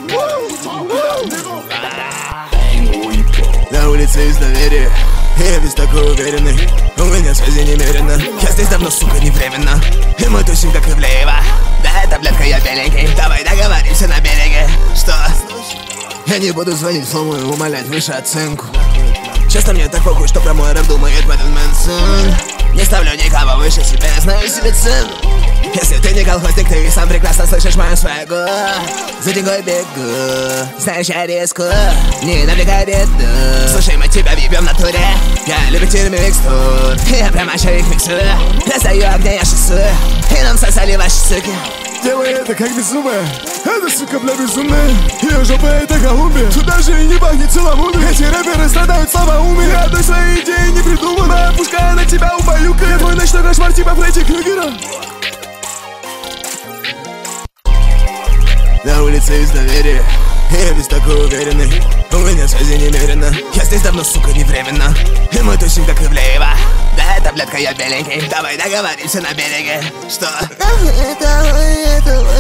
На улице из доверия, я весь такой уверенный. У меня связи немерено. Я здесь давно, сука, не временно. И мы тусим, как Ивлеева. Да, это, блядка, я беленький. Давай договоримся на береге. Что? Я не буду звонить Флому и умолять выше оценку. Честно, мне так похуй, что про мой рэп думает Бэтмен Мэнсон. Не ставлю никого выше себя, я знаю себе цену. Если ты не колхозник, ты и сам прекрасно слышишь мою свагу. За деньгой бегу, знаешь, я риску, не навлекай беду. Слушай, мы тебя въебем в натуре. Я любитель микстур, я прямо их миксую. Раздаю огня, я шессую, и нам сосали ваши суки. Делай это как безумие, эта сука, бля, безумная. Ее жопа это Колумбия, тут даже и не пахнет целомудрие. Эти рэперы страдают слабоумием. Я одной своей идеи не придумал. Моя пушка на тебя убаюкает. Твой ночной кошмар типа Фредди Крюгера. На улице из доверия, я весь такой уверенный. У меня связи немерено. Я здесь давно, сука, не временно. И мы тусим, как Ивлеева. Да, это, блядка, я беленький. Давай договоримся на береге. Что? Давай,